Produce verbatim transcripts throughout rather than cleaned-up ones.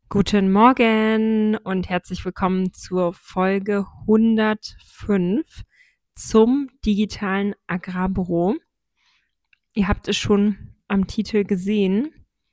Guten Morgen und herzlich willkommen zur Folge hundertfünf zum digitalen Agrarbüro. Ihr habt es schon am Titel gesehen.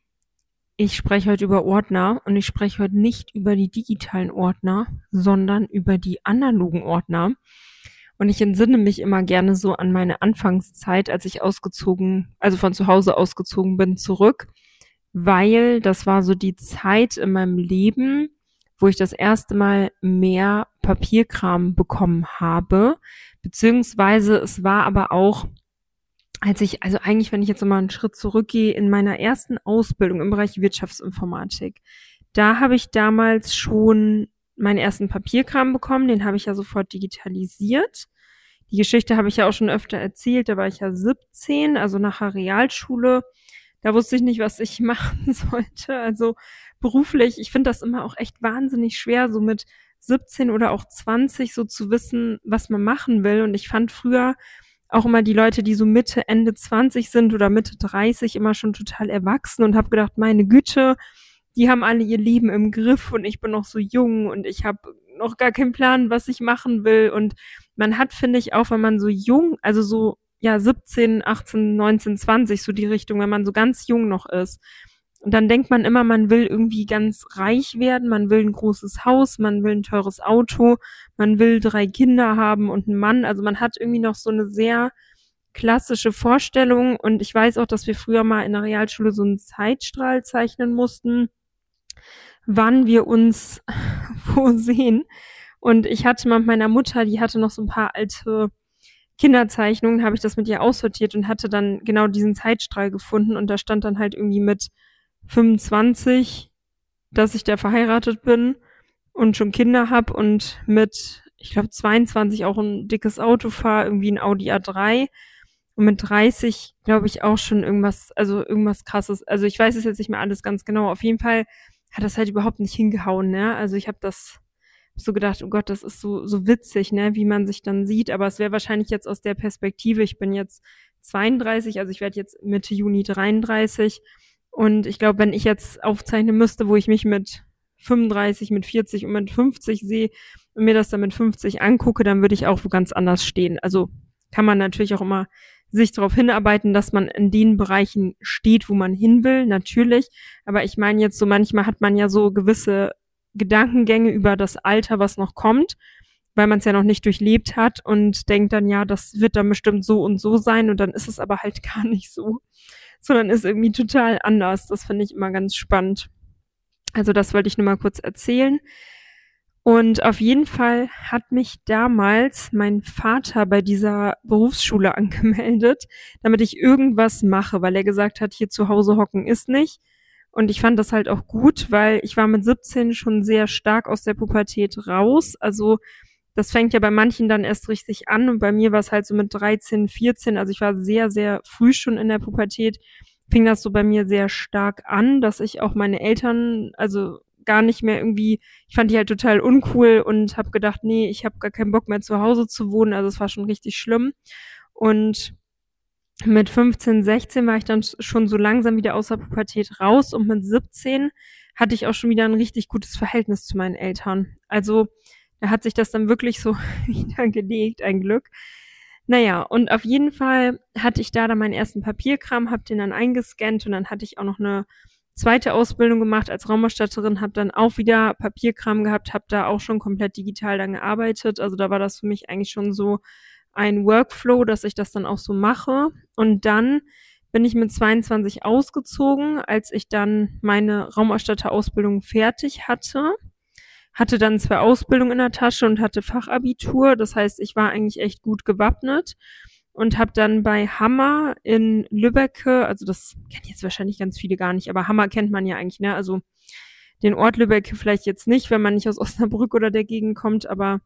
Ich spreche heute über Ordner und ich spreche heute nicht über die digitalen Ordner, sondern über die analogen Ordner. Und ich entsinne mich immer gerne so an meine Anfangszeit, als ich ausgezogen, also von zu Hause ausgezogen bin, zurück, weil das war so die Zeit in meinem Leben, wo ich das erste Mal mehr Papierkram bekommen habe, beziehungsweise es war aber auch, als ich, also eigentlich, wenn ich jetzt nochmal einen Schritt zurückgehe, in meiner ersten Ausbildung im Bereich Wirtschaftsinformatik, da habe ich damals schon meinen ersten Papierkram bekommen, den habe ich ja sofort digitalisiert. Die Geschichte habe ich ja auch schon öfter erzählt, da war ich ja siebzehn, also nach der Realschule. Da wusste ich nicht, was ich machen sollte. Also beruflich, ich finde das immer auch echt wahnsinnig schwer, so mit siebzehn oder auch zwanzig so zu wissen, was man machen will. Und ich fand früher auch immer die Leute, die so Mitte, Ende zwanzig sind oder Mitte dreißig, immer schon total erwachsen und habe gedacht, meine Güte, die haben alle ihr Leben im Griff und ich bin noch so jung und ich habe noch gar keinen Plan, was ich machen will. Und man hat, finde ich, auch, wenn man so jung, also so ja siebzehn, achtzehn, neunzehn, zwanzig, so die Richtung, wenn man so ganz jung noch ist. Und dann denkt man immer, man will irgendwie ganz reich werden, man will ein großes Haus, man will ein teures Auto, man will drei Kinder haben und einen Mann. Also man hat irgendwie noch so eine sehr klassische Vorstellung. Und ich weiß auch, dass wir früher mal in der Realschule so einen Zeitstrahl zeichnen mussten, wann wir uns wo sehen. Und ich hatte mal mit meiner Mutter, die hatte noch so ein paar alte Kinderzeichnungen, habe ich das mit ihr aussortiert und hatte dann genau diesen Zeitstrahl gefunden. Und da stand dann halt irgendwie mit fünfundzwanzig, dass ich da verheiratet bin und schon Kinder habe und mit, ich glaube, zweiundzwanzig auch ein dickes Auto fahre, irgendwie ein Audi A drei. Und mit dreißig, glaube ich, auch schon irgendwas, also irgendwas krasses. Also ich weiß es jetzt nicht mehr alles ganz genau. Auf jeden Fall hat das halt überhaupt nicht hingehauen, ne? Also ich habe das so gedacht, oh Gott, das ist so, so witzig, ne, wie man sich dann sieht. Aber es wäre wahrscheinlich jetzt aus der Perspektive, ich bin jetzt zweiunddreißig, also ich werde jetzt Mitte Juni dreiunddreißig. Und ich glaube, wenn ich jetzt aufzeichnen müsste, wo ich mich mit fünfunddreißig, mit vierzig und mit fünfzig sehe und mir das dann mit fünfzig angucke, dann würde ich auch wo ganz anders stehen. Also kann man natürlich auch immer sich darauf hinarbeiten, dass man in den Bereichen steht, wo man hin will, natürlich. Aber ich meine jetzt so, manchmal hat man ja so gewisse Gedankengänge über das Alter, was noch kommt, weil man es ja noch nicht durchlebt hat und denkt dann, ja, das wird dann bestimmt so und so sein und dann ist es aber halt gar nicht so, sondern ist irgendwie total anders. Das finde ich immer ganz spannend. Also das wollte ich nur mal kurz erzählen. Und auf jeden Fall hat mich damals mein Vater bei dieser Berufsschule angemeldet, damit ich irgendwas mache, weil er gesagt hat, hier zu Hause hocken ist nicht. Und ich fand das halt auch gut, weil ich war mit siebzehn schon sehr stark aus der Pubertät raus. Also das fängt ja bei manchen dann erst richtig an und bei mir war es halt so mit dreizehn, vierzehn, also ich war sehr, sehr früh schon in der Pubertät, fing das so bei mir sehr stark an, dass ich auch meine Eltern, also gar nicht mehr irgendwie, ich fand die halt total uncool und habe gedacht, nee, ich habe gar keinen Bock mehr zu Hause zu wohnen, also es war schon richtig schlimm. Und mit fünfzehn, sechzehn war ich dann schon so langsam wieder aus der Pubertät raus und mit siebzehn hatte ich auch schon wieder ein richtig gutes Verhältnis zu meinen Eltern. Also da hat sich das dann wirklich so wieder gelegt, ein Glück. Naja, und auf jeden Fall hatte ich da dann meinen ersten Papierkram, hab den dann eingescannt und dann hatte ich auch noch eine zweite Ausbildung gemacht als Raumausstatterin, habe dann auch wieder Papierkram gehabt, habe da auch schon komplett digital dann gearbeitet. Also da war das für mich eigentlich schon so ein Workflow, dass ich das dann auch so mache. Und dann bin ich mit zweiundzwanzig ausgezogen, als ich dann meine Raumausstatterausbildung fertig hatte. Hatte dann zwei Ausbildungen in der Tasche und hatte Fachabitur. Das heißt, ich war eigentlich echt gut gewappnet und habe dann bei Hammer in Lübbecke, also das kennen jetzt wahrscheinlich ganz viele gar nicht, aber Hammer kennt man ja eigentlich, ne? Also den Ort Lübbecke vielleicht jetzt nicht, wenn man nicht aus Osnabrück oder der Gegend kommt, aber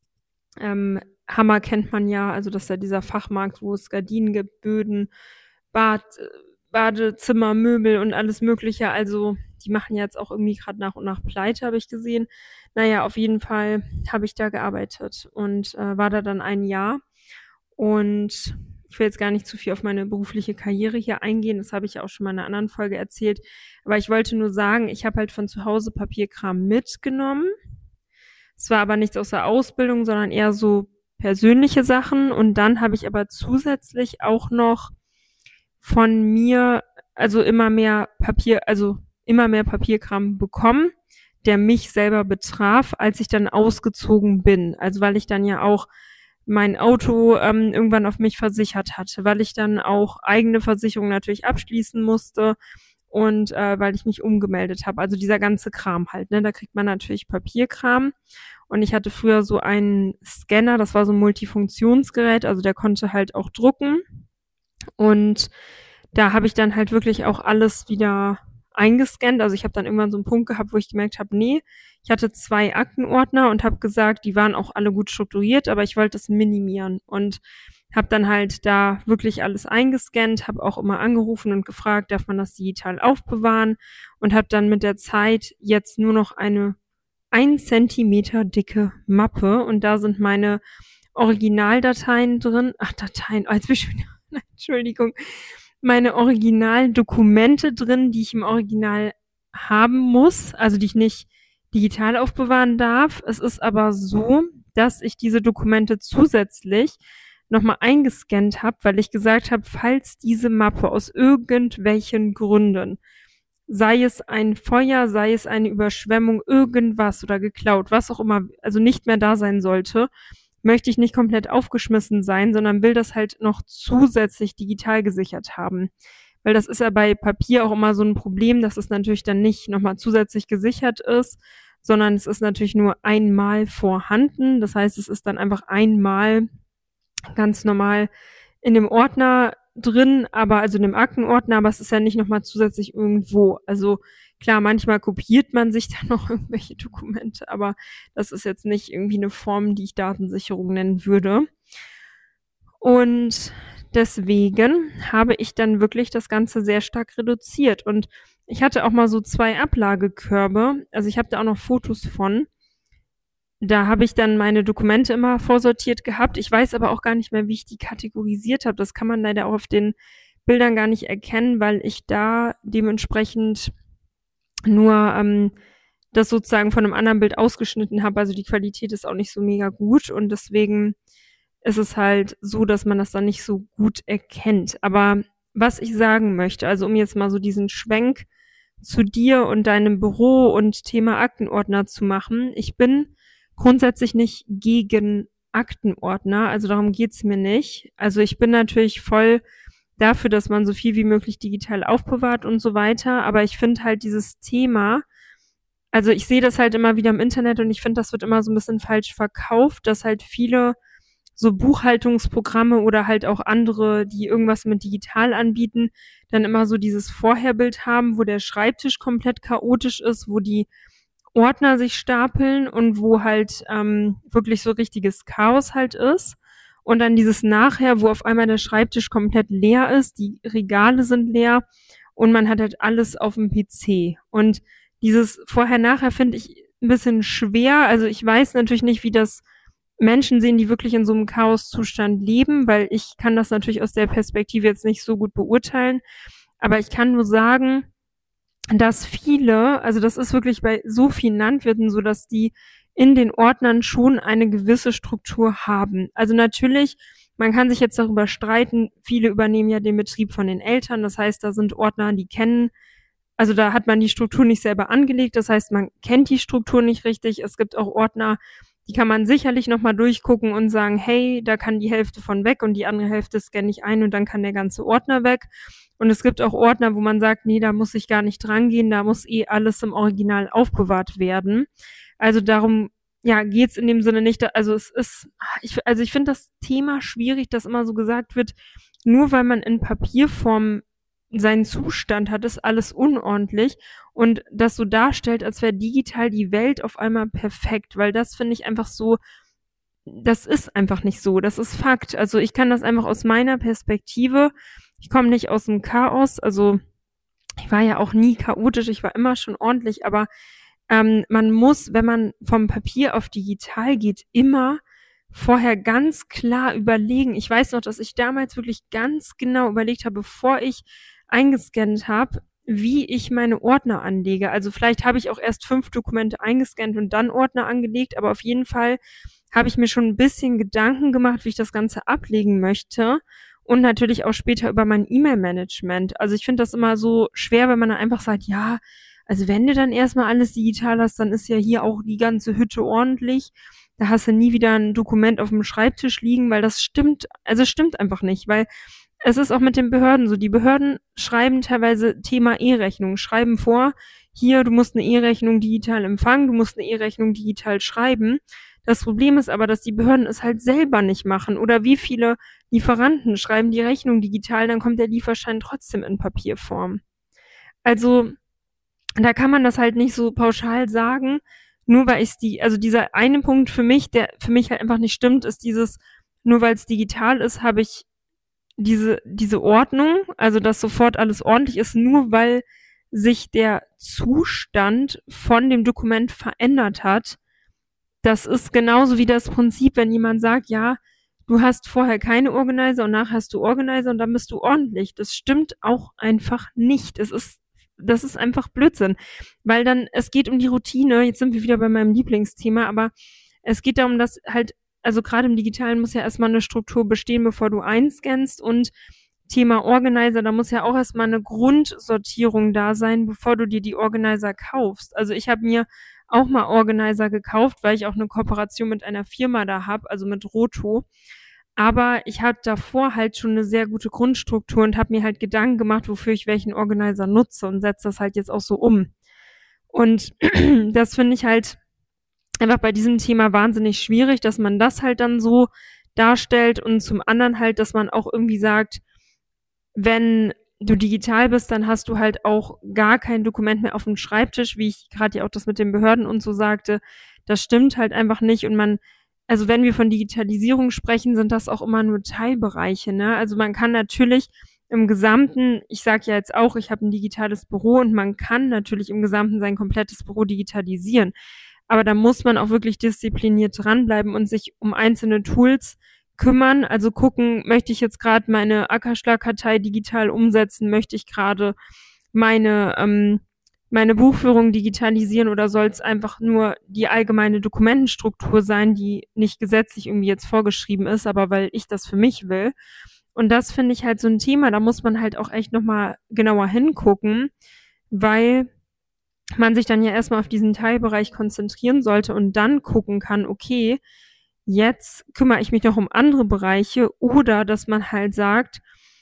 ähm, Hammer kennt man ja, also das ist ja dieser Fachmarkt, wo es Gardinen gibt, Böden, Bad, Badezimmer, Möbel und alles Mögliche. Also die machen jetzt auch irgendwie gerade nach und nach pleite, habe ich gesehen. Naja, auf jeden Fall habe ich da gearbeitet und äh, war da dann ein Jahr. Und ich will jetzt gar nicht zu viel auf meine berufliche Karriere hier eingehen, das habe ich ja auch schon mal in einer anderen Folge erzählt, aber ich wollte nur sagen, ich habe halt von zu Hause Papierkram mitgenommen. Es war aber nichts aus der Ausbildung, sondern eher so persönliche Sachen. Und dann habe ich aber zusätzlich auch noch von mir, also immer mehr Papier, also immer mehr Papierkram bekommen, der mich selber betraf, als ich dann ausgezogen bin. Also weil ich dann ja auch mein Auto ähm, irgendwann auf mich versichert hatte, weil ich dann auch eigene Versicherungen natürlich abschließen musste und äh, weil ich mich umgemeldet habe. Also dieser ganze Kram halt, ne? Da kriegt man natürlich Papierkram. Und ich hatte früher so einen Scanner, das war so ein Multifunktionsgerät, also der konnte halt auch drucken. Und da habe ich dann halt wirklich auch alles wieder eingescannt. Also ich habe dann irgendwann so einen Punkt gehabt, wo ich gemerkt habe, nee, ich hatte zwei Aktenordner und habe gesagt, die waren auch alle gut strukturiert, aber ich wollte es minimieren und habe dann halt da wirklich alles eingescannt, habe auch immer angerufen und gefragt, darf man das digital aufbewahren und habe dann mit der Zeit jetzt nur noch eine ein Zentimeter dicke Mappe und da sind meine Originaldateien drin. Ach, Dateien, oh, jetzt bin ich schon wieder, Entschuldigung, meine Originaldokumente drin, die ich im Original haben muss, also die ich nicht digital aufbewahren darf. Es ist aber so, dass ich diese Dokumente zusätzlich nochmal eingescannt habe, weil ich gesagt habe, falls diese Mappe aus irgendwelchen Gründen, sei es ein Feuer, sei es eine Überschwemmung, irgendwas oder geklaut, was auch immer, also nicht mehr da sein sollte, möchte ich nicht komplett aufgeschmissen sein, sondern will das halt noch zusätzlich digital gesichert haben. Weil das ist ja bei Papier auch immer so ein Problem, dass es natürlich dann nicht nochmal zusätzlich gesichert ist, sondern es ist natürlich nur einmal vorhanden. Das heißt, es ist dann einfach einmal ganz normal in dem Ordner drin, aber also in dem Aktenordner, aber es ist ja nicht nochmal zusätzlich irgendwo. Also klar, manchmal kopiert man sich dann noch irgendwelche Dokumente, aber das ist jetzt nicht irgendwie eine Form, die ich Datensicherung nennen würde. Und deswegen habe ich dann wirklich das Ganze sehr stark reduziert. Und ich hatte auch mal so zwei Ablagekörbe. Also ich habe da auch noch Fotos von. Da habe ich dann meine Dokumente immer vorsortiert gehabt. Ich weiß aber auch gar nicht mehr, wie ich die kategorisiert habe. Das kann man leider auch auf den Bildern gar nicht erkennen, weil ich da dementsprechend nur ähm, das sozusagen von einem anderen Bild ausgeschnitten habe. Also die Qualität ist auch nicht so mega gut und deswegen ist es halt so, dass man das dann nicht so gut erkennt. Aber was ich sagen möchte, also um jetzt mal so diesen Schwenk zu dir und deinem Büro und Thema Aktenordner zu machen, ich bin grundsätzlich nicht gegen Aktenordner, also darum geht's mir nicht. Also ich bin natürlich voll dafür, dass man so viel wie möglich digital aufbewahrt und so weiter, aber ich finde halt dieses Thema, also ich sehe das halt immer wieder im Internet und ich finde, das wird immer so ein bisschen falsch verkauft, dass halt viele so Buchhaltungsprogramme oder halt auch andere, die irgendwas mit digital anbieten, dann immer so dieses Vorherbild haben, wo der Schreibtisch komplett chaotisch ist, wo die Ordner sich stapeln und wo halt ähm, wirklich so richtiges Chaos halt ist. Und dann dieses Nachher, wo auf einmal der Schreibtisch komplett leer ist, die Regale sind leer und man hat halt alles auf dem P C. Und dieses Vorher-Nachher finde ich ein bisschen schwer. Also ich weiß natürlich nicht, wie das Menschen sehen, die wirklich in so einem Chaoszustand leben, weil ich kann das natürlich aus der Perspektive jetzt nicht so gut beurteilen. Aber ich kann nur sagen, dass viele, also das ist wirklich bei so vielen Landwirten so, dass die in den Ordnern schon eine gewisse Struktur haben. Also natürlich, man kann sich jetzt darüber streiten, viele übernehmen ja den Betrieb von den Eltern, das heißt, da sind Ordner, die kennen, also da hat man die Struktur nicht selber angelegt, das heißt, man kennt die Struktur nicht richtig. Es gibt auch Ordner, die kann man sicherlich nochmal durchgucken und sagen, hey, da kann die Hälfte von weg und die andere Hälfte scanne ich ein und dann kann der ganze Ordner weg. Und es gibt auch Ordner, wo man sagt, nee, da muss ich gar nicht dran gehen, da muss eh alles im Original aufbewahrt werden. Also darum, ja, geht's in dem Sinne nicht, also es ist, ich, also ich finde das Thema schwierig, dass immer so gesagt wird, nur weil man in Papierform seinen Zustand hat, ist alles unordentlich und das so darstellt, als wäre digital die Welt auf einmal perfekt, weil das finde ich einfach so, das ist einfach nicht so, das ist Fakt. Also ich kann das einfach aus meiner Perspektive, ich komme nicht aus dem Chaos, also ich war ja auch nie chaotisch, ich war immer schon ordentlich, aber ähm, man muss, wenn man vom Papier auf digital geht, immer vorher ganz klar überlegen. Ich weiß noch, dass ich damals wirklich ganz genau überlegt habe, bevor ich eingescannt habe, wie ich meine Ordner anlege. Also vielleicht habe ich auch erst fünf Dokumente eingescannt und dann Ordner angelegt, aber auf jeden Fall habe ich mir schon ein bisschen Gedanken gemacht, wie ich das Ganze ablegen möchte und natürlich auch später über mein E-Mail-Management. Also ich finde das immer so schwer, wenn man dann einfach sagt, ja, also wenn du dann erstmal alles digital hast, dann ist ja hier auch die ganze Hütte ordentlich. Da hast du nie wieder ein Dokument auf dem Schreibtisch liegen, weil das stimmt, also stimmt einfach nicht, weil es ist auch mit den Behörden so. Die Behörden schreiben teilweise Thema E-Rechnung, schreiben vor, hier, du musst eine E-Rechnung digital empfangen, du musst eine E-Rechnung digital schreiben. Das Problem ist aber, dass die Behörden es halt selber nicht machen. Oder wie viele Lieferanten schreiben die Rechnung digital, dann kommt der Lieferschein trotzdem in Papierform. Also da kann man das halt nicht so pauschal sagen, nur weil es die, also dieser eine Punkt für mich, der für mich halt einfach nicht stimmt, ist dieses, nur weil es digital ist, habe ich diese, diese Ordnung, also dass sofort alles ordentlich ist, nur weil sich der Zustand von dem Dokument verändert hat. Das ist genauso wie das Prinzip, wenn jemand sagt, ja, du hast vorher keine Organizer und nachher hast du Organizer und dann bist du ordentlich. Das stimmt auch einfach nicht. Es ist, das ist einfach Blödsinn, weil dann, es geht um die Routine. Jetzt sind wir wieder bei meinem Lieblingsthema, aber es geht darum, dass halt, also gerade im Digitalen muss ja erstmal eine Struktur bestehen, bevor du einscannst, und Thema Organizer, da muss ja auch erstmal eine Grundsortierung da sein, bevor du dir die Organizer kaufst. Also ich habe mir auch mal Organizer gekauft, weil ich auch eine Kooperation mit einer Firma da habe, also mit Roto. Aber ich hatte davor halt schon eine sehr gute Grundstruktur und habe mir halt Gedanken gemacht, wofür ich welchen Organizer nutze, und setze das halt jetzt auch so um. Und das finde ich halt einfach bei diesem Thema wahnsinnig schwierig, dass man das halt dann so darstellt, und zum anderen halt, dass man auch irgendwie sagt, wenn du digital bist, dann hast du halt auch gar kein Dokument mehr auf dem Schreibtisch, wie ich gerade ja auch das mit den Behörden und so sagte. Das stimmt halt einfach nicht. Und man, also wenn wir von Digitalisierung sprechen, sind das auch immer nur Teilbereiche, ne? Also man kann natürlich im Gesamten, ich sage ja jetzt auch, ich habe ein digitales Büro, und man kann natürlich im Gesamten sein komplettes Büro digitalisieren. Aber da muss man auch wirklich diszipliniert dranbleiben und sich um einzelne Tools kümmern, also gucken, möchte ich jetzt gerade meine Ackerschlag-Kartei digital umsetzen, möchte ich gerade meine ähm, meine Buchführung digitalisieren, oder soll es einfach nur die allgemeine Dokumentenstruktur sein, die nicht gesetzlich irgendwie jetzt vorgeschrieben ist, aber weil ich das für mich will. Und das finde ich halt so ein Thema, da muss man halt auch echt nochmal genauer hingucken, weil man sich dann ja erstmal auf diesen Teilbereich konzentrieren sollte und dann gucken kann, okay, jetzt kümmere ich mich noch um andere Bereiche, oder dass man halt sagt,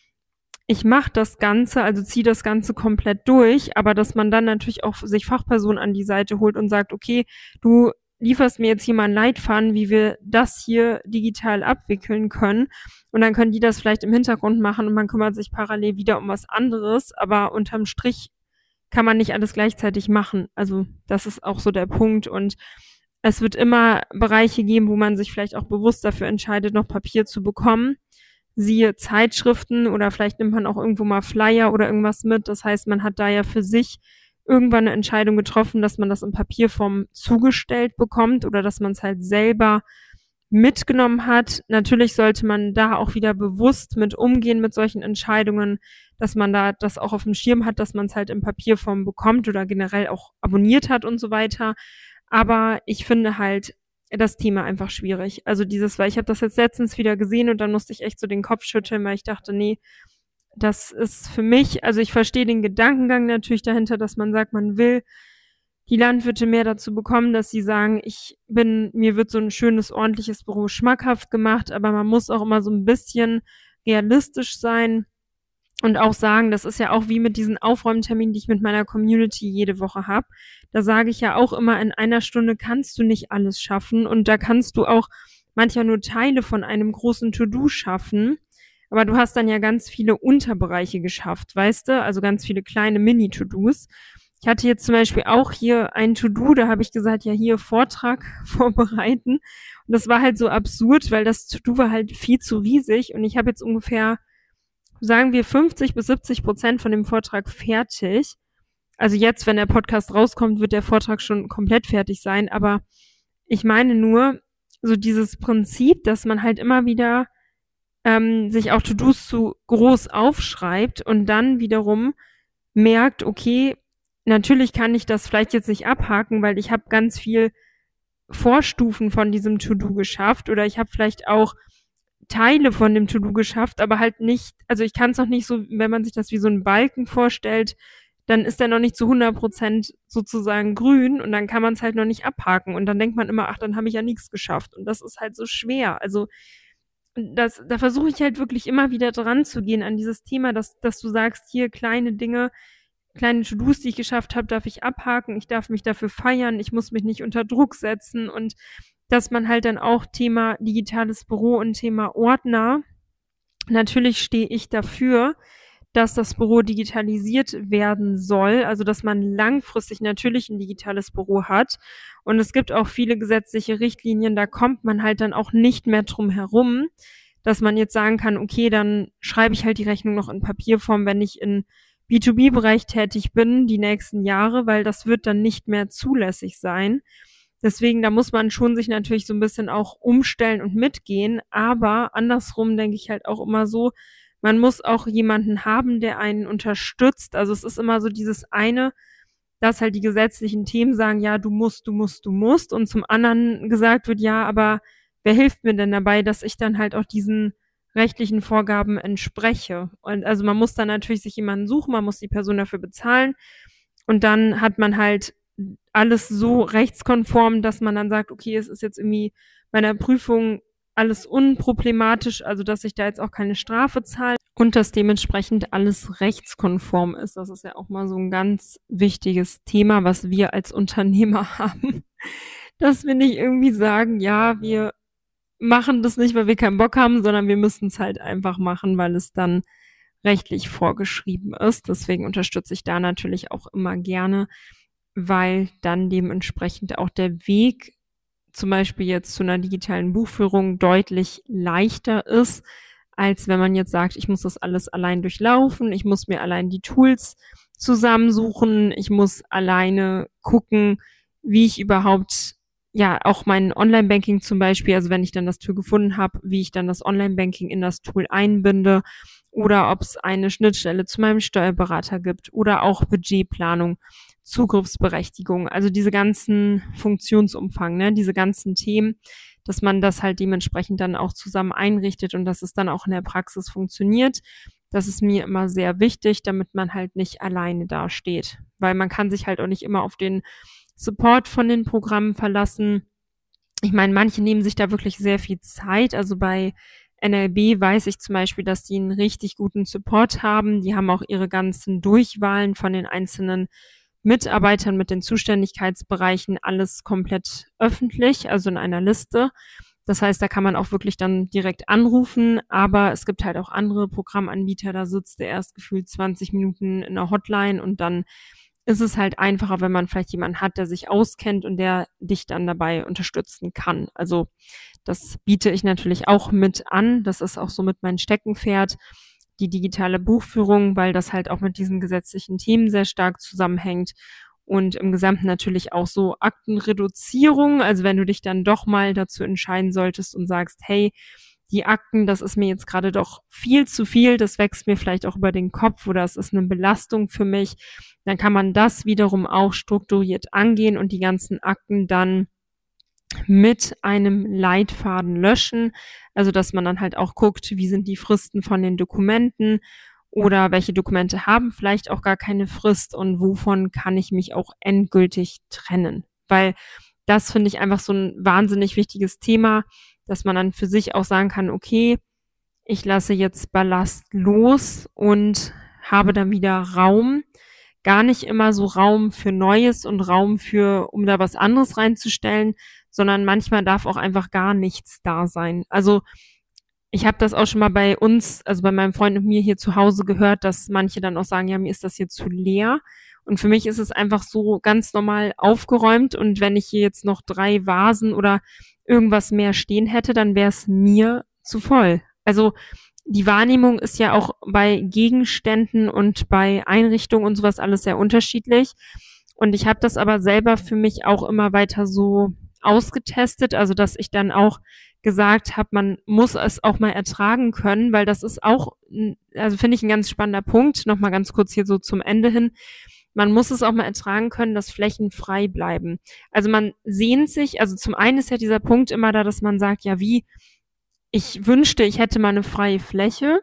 ich mache das Ganze, also ziehe das Ganze komplett durch, aber dass man dann natürlich auch sich Fachpersonen an die Seite holt und sagt, okay, du lieferst mir jetzt hier mal einen Leitfaden, wie wir das hier digital abwickeln können, und dann können die das vielleicht im Hintergrund machen und man kümmert sich parallel wieder um was anderes, aber unterm Strich kann man nicht alles gleichzeitig machen. Also das ist auch so der Punkt, und es wird immer Bereiche geben, wo man sich vielleicht auch bewusst dafür entscheidet, noch Papier zu bekommen. Siehe Zeitschriften, oder vielleicht nimmt man auch irgendwo mal Flyer oder irgendwas mit. Das heißt, man hat da ja für sich irgendwann eine Entscheidung getroffen, dass man das in Papierform zugestellt bekommt oder dass man es halt selber mitgenommen hat. Natürlich sollte man da auch wieder bewusst mit umgehen mit solchen Entscheidungen, dass man da das auch auf dem Schirm hat, dass man es halt in Papierform bekommt oder generell auch abonniert hat und so weiter. Aber ich finde halt das Thema einfach schwierig. Also dieses, weil ich habe das jetzt letztens wieder gesehen und dann musste ich echt so den Kopf schütteln, weil ich dachte, nee, das ist für mich, also ich verstehe den Gedankengang natürlich dahinter, dass man sagt, man will die Landwirte mehr dazu bekommen, dass sie sagen, ich bin, mir wird so ein schönes, ordentliches Büro schmackhaft gemacht, aber man muss auch immer so ein bisschen realistisch sein und auch sagen, das ist ja auch wie mit diesen Aufräumterminen, die ich mit meiner Community jede Woche habe. Da sage ich ja auch immer, in einer Stunde kannst du nicht alles schaffen, und da kannst du auch manchmal nur Teile von einem großen To-Do schaffen. Aber du hast dann ja ganz viele Unterbereiche geschafft, weißt du? Also ganz viele kleine Mini-To-Dos. Ich hatte jetzt zum Beispiel auch hier ein To-Do, da habe ich gesagt, ja, hier Vortrag vorbereiten. Und das war halt so absurd, weil das To-Do war halt viel zu riesig, und ich habe jetzt ungefähr, sagen wir, fünfzig bis siebzig Prozent von dem Vortrag fertig. Also jetzt, wenn der Podcast rauskommt, wird der Vortrag schon komplett fertig sein. Aber ich meine nur, so dieses Prinzip, dass man halt immer wieder ähm, sich auch To-Dos zu groß aufschreibt und dann wiederum merkt, okay, natürlich kann ich das vielleicht jetzt nicht abhaken, weil ich habe ganz viel Vorstufen von diesem To-Do geschafft oder ich habe vielleicht auch Teile von dem To-Do geschafft, aber halt nicht, also ich kann es noch nicht so, wenn man sich das wie so einen Balken vorstellt, dann ist der noch nicht zu hundert Prozent sozusagen grün und dann kann man es halt noch nicht abhaken und dann denkt man immer, ach, dann habe ich ja nichts geschafft und das ist halt so schwer. Also das, da versuche ich halt wirklich immer wieder dran zu gehen an dieses Thema, dass, dass du sagst, hier kleine Dinge, kleine To-Dos, die ich geschafft habe, darf ich abhaken, ich darf mich dafür feiern, ich muss mich nicht unter Druck setzen und dass man halt dann auch Thema digitales Büro und Thema Ordner, natürlich stehe ich dafür, dass das Büro digitalisiert werden soll, also dass man langfristig natürlich ein digitales Büro hat und es gibt auch viele gesetzliche Richtlinien, da kommt man halt dann auch nicht mehr drum herum, dass man jetzt sagen kann, okay, dann schreibe ich halt die Rechnung noch in Papierform, wenn ich in B zwei B-Bereich tätig bin, die nächsten Jahre, weil das wird dann nicht mehr zulässig sein. Deswegen, da muss man schon sich natürlich so ein bisschen auch umstellen und mitgehen, aber andersrum denke ich halt auch immer so, man muss auch jemanden haben, der einen unterstützt. Also es ist immer so dieses eine, dass halt die gesetzlichen Themen sagen, ja, du musst, du musst, du musst und zum anderen gesagt wird, ja, aber wer hilft mir denn dabei, dass ich dann halt auch diesen rechtlichen Vorgaben entspreche? Und also man muss dann natürlich sich jemanden suchen, man muss die Person dafür bezahlen und dann hat man halt alles so rechtskonform, dass man dann sagt, okay, es ist jetzt irgendwie bei einer Prüfung alles unproblematisch, also dass ich da jetzt auch keine Strafe zahle und dass dementsprechend alles rechtskonform ist. Das ist ja auch mal so ein ganz wichtiges Thema, was wir als Unternehmer haben, dass wir nicht irgendwie sagen, ja, wir machen das nicht, weil wir keinen Bock haben, sondern wir müssen es halt einfach machen, weil es dann rechtlich vorgeschrieben ist. Deswegen unterstütze ich da natürlich auch immer gerne, weil dann dementsprechend auch der Weg zum Beispiel jetzt zu einer digitalen Buchführung deutlich leichter ist, als wenn man jetzt sagt, ich muss das alles allein durchlaufen, ich muss mir allein die Tools zusammensuchen, ich muss alleine gucken, wie ich überhaupt, ja, auch mein Online-Banking zum Beispiel, also wenn ich dann das Tool gefunden habe, wie ich dann das Online-Banking in das Tool einbinde oder ob es eine Schnittstelle zu meinem Steuerberater gibt oder auch Budgetplanung, Zugriffsberechtigung, also diese ganzen Funktionsumfang, ne, diese ganzen Themen, dass man das halt dementsprechend dann auch zusammen einrichtet und dass es dann auch in der Praxis funktioniert. Das ist mir immer sehr wichtig, damit man halt nicht alleine dasteht, weil man kann sich halt auch nicht immer auf den Support von den Programmen verlassen. Ich meine, manche nehmen sich da wirklich sehr viel Zeit, also bei N L B weiß ich zum Beispiel, dass die einen richtig guten Support haben. Die haben auch ihre ganzen Durchwahlen von den einzelnen Mitarbeitern mit den Zuständigkeitsbereichen alles komplett öffentlich, also in einer Liste. Das heißt, da kann man auch wirklich dann direkt anrufen, aber es gibt halt auch andere Programmanbieter, da sitzt der erst gefühlt zwanzig Minuten in der Hotline und dann ist es halt einfacher, wenn man vielleicht jemanden hat, der sich auskennt und der dich dann dabei unterstützen kann. Also das biete ich natürlich auch mit an. Das ist auch so mit mein Steckenpferd, die digitale Buchführung, weil das halt auch mit diesen gesetzlichen Themen sehr stark zusammenhängt und im Gesamten natürlich auch so Aktenreduzierung. Also wenn du dich dann doch mal dazu entscheiden solltest und sagst, hey, die Akten, das ist mir jetzt gerade doch viel zu viel, das wächst mir vielleicht auch über den Kopf oder es ist eine Belastung für mich, dann kann man das wiederum auch strukturiert angehen und die ganzen Akten dann mit einem Leitfaden löschen, also dass man dann halt auch guckt, wie sind die Fristen von den Dokumenten oder welche Dokumente haben vielleicht auch gar keine Frist und wovon kann ich mich auch endgültig trennen, weil das finde ich einfach so ein wahnsinnig wichtiges Thema, dass man dann für sich auch sagen kann, okay, ich lasse jetzt Ballast los und habe dann wieder Raum, gar nicht immer so Raum für Neues und Raum für, um da was anderes reinzustellen, sondern manchmal darf auch einfach gar nichts da sein. Also ich habe das auch schon mal bei uns, also bei meinem Freund und mir hier zu Hause gehört, dass manche dann auch sagen, ja, mir ist das hier zu leer. Und für mich ist es einfach so ganz normal aufgeräumt und wenn ich hier jetzt noch drei Vasen oder irgendwas mehr stehen hätte, dann wäre es mir zu voll. Also die Wahrnehmung ist ja auch bei Gegenständen und bei Einrichtungen und sowas alles sehr unterschiedlich. Und ich habe das aber selber für mich auch immer weiter so ausgetestet, also dass ich dann auch gesagt habe, man muss es auch mal ertragen können, weil das ist auch, also finde ich ein ganz spannender Punkt, nochmal ganz kurz hier so zum Ende hin. Man muss es auch mal ertragen können, dass Flächen frei bleiben. Also man sehnt sich, also zum einen ist ja dieser Punkt immer da, dass man sagt, ja wie, ich wünschte, ich hätte mal eine freie Fläche,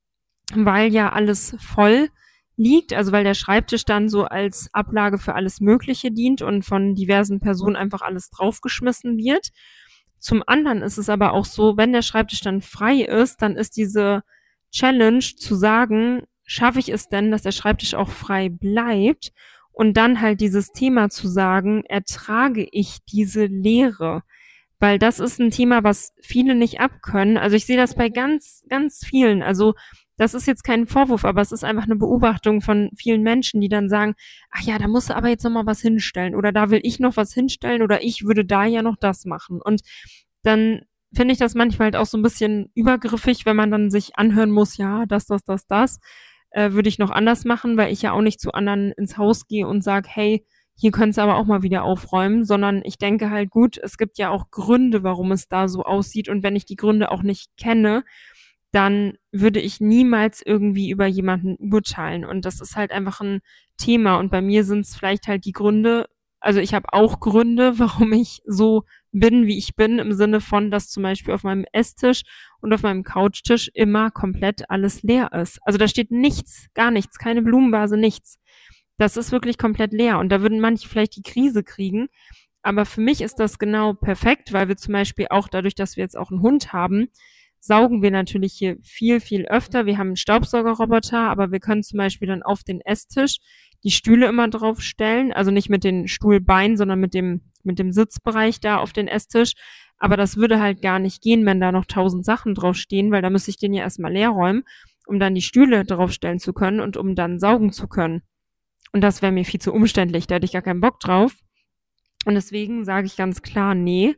weil ja alles voll liegt, also weil der Schreibtisch dann so als Ablage für alles Mögliche dient und von diversen Personen einfach alles draufgeschmissen wird. Zum anderen ist es aber auch so, wenn der Schreibtisch dann frei ist, dann ist diese Challenge zu sagen, schaffe ich es denn, dass der Schreibtisch auch frei bleibt? Und dann halt dieses Thema zu sagen, ertrage ich diese Leere? Weil das ist ein Thema, was viele nicht abkönnen. Also ich sehe das bei ganz, ganz vielen. Also das ist jetzt kein Vorwurf, aber es ist einfach eine Beobachtung von vielen Menschen, die dann sagen, ach ja, da musst du aber jetzt noch mal was hinstellen oder da will ich noch was hinstellen oder ich würde da ja noch das machen. Und dann finde ich das manchmal halt auch so ein bisschen übergriffig, wenn man dann sich anhören muss, ja, das, das, das, das, äh, würde ich noch anders machen, weil ich ja auch nicht zu anderen ins Haus gehe und sage, hey, hier könntest du aber auch mal wieder aufräumen, sondern ich denke halt, gut, es gibt ja auch Gründe, warum es da so aussieht und wenn ich die Gründe auch nicht kenne, dann würde ich niemals irgendwie über jemanden urteilen. Und das ist halt einfach ein Thema. Und bei mir sind es vielleicht halt die Gründe, also ich habe auch Gründe, warum ich so bin, wie ich bin, im Sinne von, dass zum Beispiel auf meinem Esstisch und auf meinem Couchtisch immer komplett alles leer ist. Also da steht nichts, gar nichts, keine Blumenvase, nichts. Das ist wirklich komplett leer. Und da würden manche vielleicht die Krise kriegen. Aber für mich ist das genau perfekt, weil wir zum Beispiel auch dadurch, dass wir jetzt auch einen Hund haben, saugen wir natürlich hier viel, viel öfter. Wir haben einen Staubsaugerroboter, aber wir können zum Beispiel dann auf den Esstisch die Stühle immer drauf stellen. Also nicht mit den Stuhlbeinen, sondern mit dem, mit dem Sitzbereich da auf den Esstisch. Aber das würde halt gar nicht gehen, wenn da noch tausend Sachen drauf stehen, weil da müsste ich den ja erstmal leer räumen, um dann die Stühle draufstellen zu können und um dann saugen zu können. Und das wäre mir viel zu umständlich, da hätte ich gar keinen Bock drauf. Und deswegen sage ich ganz klar, nee,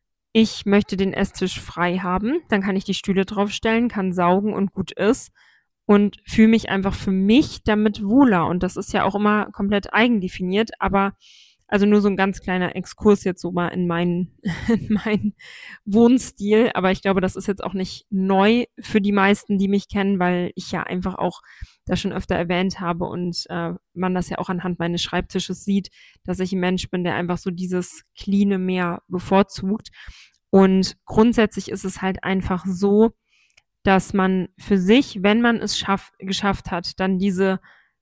ich möchte den Esstisch frei haben, dann kann ich die Stühle draufstellen, kann saugen und gut ist und fühle mich einfach für mich damit wohler. Und das ist ja auch immer komplett eigendefiniert, aber also nur so ein ganz kleiner Exkurs jetzt so mal in meinen, in meinen Wohnstil. Aber ich glaube, das ist jetzt auch nicht neu für die meisten, die mich kennen, weil ich ja einfach auch das schon öfter erwähnt habe und äh, man das ja auch anhand meines Schreibtisches sieht, dass ich ein Mensch bin, der einfach so dieses Cleane mehr bevorzugt. Und grundsätzlich ist es halt einfach so, dass man für sich, wenn man es schaff, geschafft hat, dann diese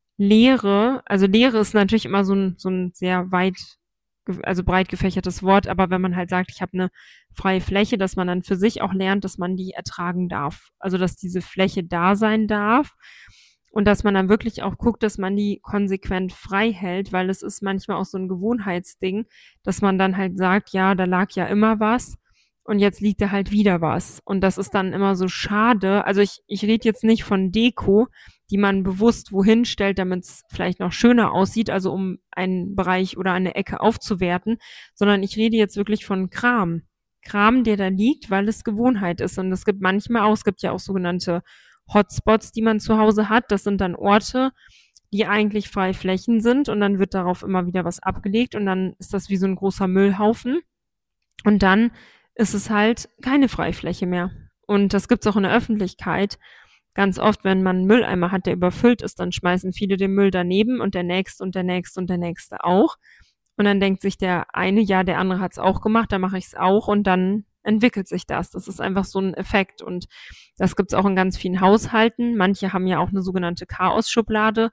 Leere, also Leere ist natürlich immer so ein, so ein sehr weit, also breit gefächertes Wort, aber wenn man halt sagt, ich habe eine freie Fläche, dass man dann für sich auch lernt, dass man die ertragen darf. Also dass diese Fläche da sein darf und dass man dann wirklich auch guckt, dass man die konsequent frei hält, weil es ist manchmal auch so ein Gewohnheitsding, dass man dann halt sagt, ja, da lag ja immer was und jetzt liegt da halt wieder was. Und das ist dann immer so schade. Also ich, ich rede jetzt nicht von Deko, die man bewusst wohin stellt, damit es vielleicht noch schöner aussieht, also um einen Bereich oder eine Ecke aufzuwerten, sondern ich rede jetzt wirklich von Kram. Kram, der da liegt, weil es Gewohnheit ist. Und es gibt manchmal auch, es gibt ja auch sogenannte Hotspots, die man zu Hause hat. Das sind dann Orte, die eigentlich freie Flächen sind und dann wird darauf immer wieder was abgelegt und dann ist das wie so ein großer Müllhaufen. Und dann ist es halt keine Freifläche mehr. Und das gibt's auch in der Öffentlichkeit. Ganz oft, wenn man einen Mülleimer hat, der überfüllt ist, dann schmeißen viele den Müll daneben und der nächste und der nächste und der nächste auch. Und dann denkt sich der eine, ja, der andere hat's auch gemacht, dann mache ich's auch und dann entwickelt sich das. Das ist einfach so ein Effekt und das gibt's auch in ganz vielen Haushalten. Manche haben ja auch eine sogenannte Chaos-Schublade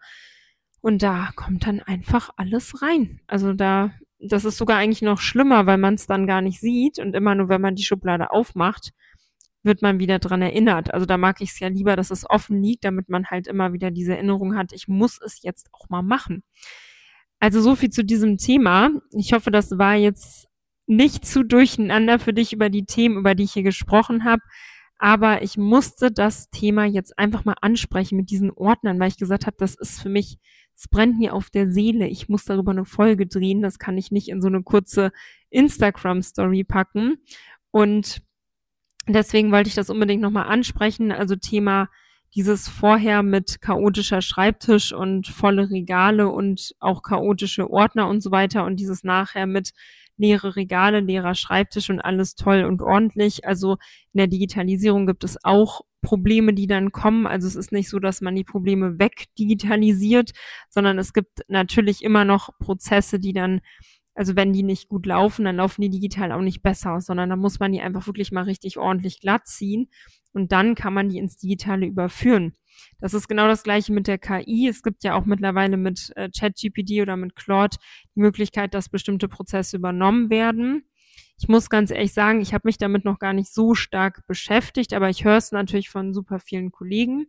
und da kommt dann einfach alles rein. Also da, das ist sogar eigentlich noch schlimmer, weil man es dann gar nicht sieht und immer nur, wenn man die Schublade aufmacht, wird man wieder dran erinnert. Also da mag ich es ja lieber, dass es offen liegt, damit man halt immer wieder diese Erinnerung hat, ich muss es jetzt auch mal machen. Also so viel zu diesem Thema. Ich hoffe, das war jetzt nicht zu durcheinander für dich über die Themen, über die ich hier gesprochen habe. Aber ich musste das Thema jetzt einfach mal ansprechen mit diesen Ordnern, weil ich gesagt habe, das ist für mich, es brennt mir auf der Seele. Ich muss darüber eine Folge drehen. Das kann ich nicht in so eine kurze Instagram-Story packen. Und deswegen wollte ich das unbedingt nochmal ansprechen. Also Thema dieses vorher mit chaotischer Schreibtisch und volle Regale und auch chaotische Ordner und so weiter und dieses nachher mit leere Regale, leerer Schreibtisch und alles toll und ordentlich. Also in der Digitalisierung gibt es auch Probleme, die dann kommen. Also es ist nicht so, dass man die Probleme wegdigitalisiert, sondern es gibt natürlich immer noch Prozesse, die dann, also wenn die nicht gut laufen, dann laufen die digital auch nicht besser, sondern da muss man die einfach wirklich mal richtig ordentlich glatt ziehen und dann kann man die ins Digitale überführen. Das ist genau das Gleiche mit der K I. Es gibt ja auch mittlerweile mit äh, ChatGPT oder mit Claude die Möglichkeit, dass bestimmte Prozesse übernommen werden. Ich muss ganz ehrlich sagen, ich habe mich damit noch gar nicht so stark beschäftigt, aber ich höre es natürlich von super vielen Kollegen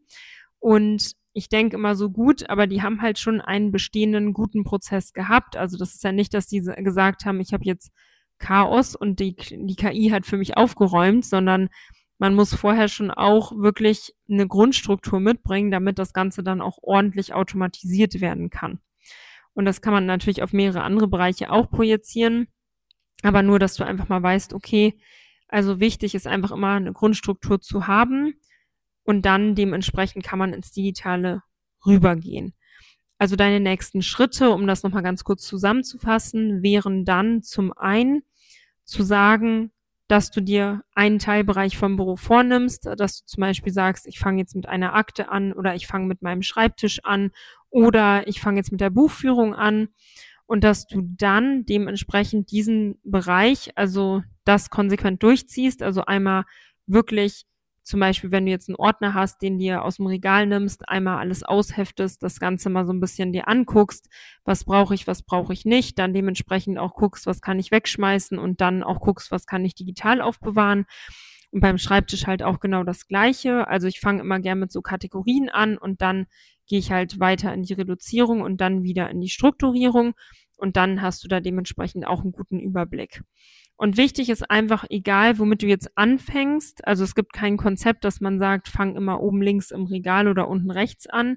und ich denke immer so gut, aber die haben halt schon einen bestehenden guten Prozess gehabt. Also das ist ja nicht, dass die gesagt haben, ich habe jetzt Chaos und die, die K I hat für mich aufgeräumt, sondern man muss vorher schon auch wirklich eine Grundstruktur mitbringen, damit das Ganze dann auch ordentlich automatisiert werden kann. Und das kann man natürlich auf mehrere andere Bereiche auch projizieren. Aber nur, dass du einfach mal weißt, okay, also wichtig ist einfach immer eine Grundstruktur zu haben und dann dementsprechend kann man ins Digitale rübergehen. Also deine nächsten Schritte, um das nochmal ganz kurz zusammenzufassen, wären dann zum einen zu sagen, dass du dir einen Teilbereich vom Büro vornimmst, dass du zum Beispiel sagst, ich fange jetzt mit einer Akte an oder ich fange mit meinem Schreibtisch an oder ich fange jetzt mit der Buchführung an und dass du dann dementsprechend diesen Bereich, also das konsequent durchziehst, also einmal wirklich zum Beispiel, wenn du jetzt einen Ordner hast, den dir aus dem Regal nimmst, einmal alles ausheftest, das Ganze mal so ein bisschen dir anguckst, was brauche ich, was brauche ich nicht, dann dementsprechend auch guckst, was kann ich wegschmeißen und dann auch guckst, was kann ich digital aufbewahren. Und beim Schreibtisch halt auch genau das Gleiche. Also ich fange immer gern mit so Kategorien an und dann gehe ich halt weiter in die Reduzierung und dann wieder in die Strukturierung und dann hast du da dementsprechend auch einen guten Überblick. Und wichtig ist einfach, egal womit du jetzt anfängst, also es gibt kein Konzept, dass man sagt, fang immer oben links im Regal oder unten rechts an.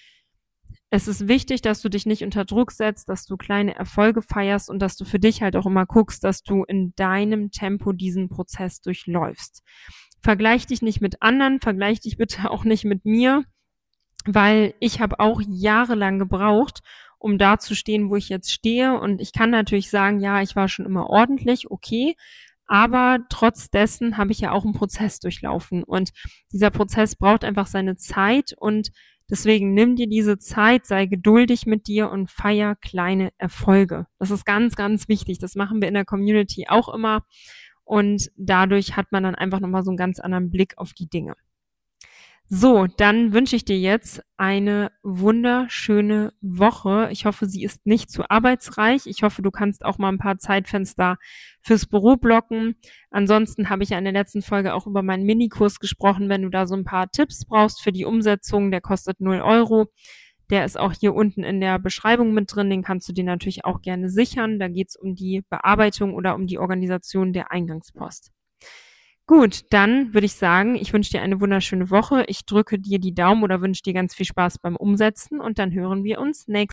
Es ist wichtig, dass du dich nicht unter Druck setzt, dass du kleine Erfolge feierst und dass du für dich halt auch immer guckst, dass du in deinem Tempo diesen Prozess durchläufst. Vergleich dich nicht mit anderen, vergleich dich bitte auch nicht mit mir, weil ich habe auch jahrelang gebraucht, um da zu stehen, wo ich jetzt stehe. Und ich kann natürlich sagen, ja, ich war schon immer ordentlich, okay. Aber trotz dessen habe ich ja auch einen Prozess durchlaufen. Und dieser Prozess braucht einfach seine Zeit. Und deswegen nimm dir diese Zeit, sei geduldig mit dir und feier kleine Erfolge. Das ist ganz, ganz wichtig. Das machen wir in der Community auch immer. Und dadurch hat man dann einfach nochmal so einen ganz anderen Blick auf die Dinge. So, dann wünsche ich dir jetzt eine wunderschöne Woche. Ich hoffe, sie ist nicht zu arbeitsreich. Ich hoffe, du kannst auch mal ein paar Zeitfenster fürs Büro blocken. Ansonsten habe ich ja in der letzten Folge auch über meinen Minikurs gesprochen. Wenn du da so ein paar Tipps brauchst für die Umsetzung, der kostet null Euro. Der ist auch hier unten in der Beschreibung mit drin. Den kannst du dir natürlich auch gerne sichern. Da geht es um die Bearbeitung oder um die Organisation der Eingangspost. Gut, dann würde ich sagen, ich wünsche dir eine wunderschöne Woche. Ich drücke dir die Daumen oder wünsche dir ganz viel Spaß beim Umsetzen und dann hören wir uns nächstes Mal.